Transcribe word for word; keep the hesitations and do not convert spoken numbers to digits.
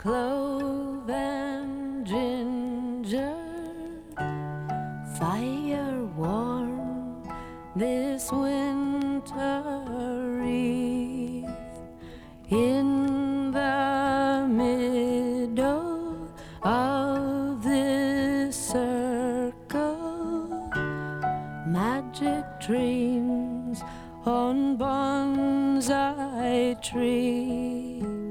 clove and ginger, fire warm this winter eve. In the middle of this circle, magic dreams on bonsai tree.